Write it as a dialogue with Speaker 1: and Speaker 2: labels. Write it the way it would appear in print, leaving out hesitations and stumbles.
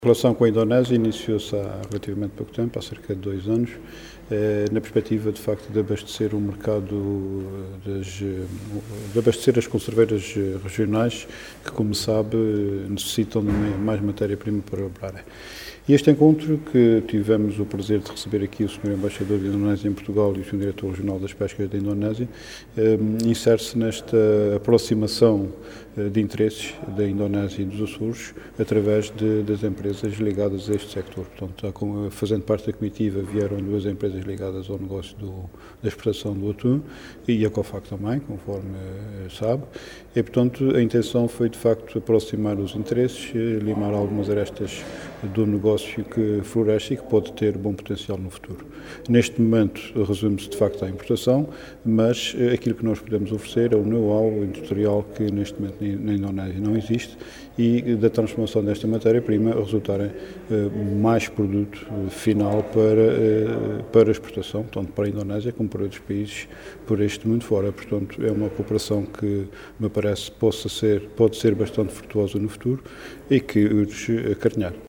Speaker 1: A relação com a Indonésia iniciou-se há relativamente pouco tempo, há cerca de 2 anos, na perspectiva, de facto, de abastecer o mercado, de abastecer as conserveiras regionais, que, como sabe, necessitam de mais matéria-prima para operarem. E este encontro, que tivemos o prazer de receber aqui o Sr. Embaixador da Indonésia em Portugal e o Sr. Diretor Regional das Pescas da Indonésia, insere-se nesta aproximação de interesses da Indonésia e dos Açores através das empresas ligadas a este sector. Portanto, fazendo parte da comitiva, vieram 2 empresas ligadas ao negócio da exportação do atum e a COFAC também, conforme sabe. E, portanto, a intenção foi, de facto, aproximar os interesses, limar algumas arestas do negócio que floresce e que pode ter bom potencial no futuro. Neste momento, resume-se, de facto, à importação, mas aquilo que nós podemos oferecer é o know-how industrial que, neste momento, na Indonésia não existe e da transformação desta matéria-prima resultarem mais produto final para exportação, tanto para a Indonésia como para outros países por este mundo fora. Portanto, é uma cooperação que me parece pode ser bastante frutuosa no futuro e que urge acarinhar.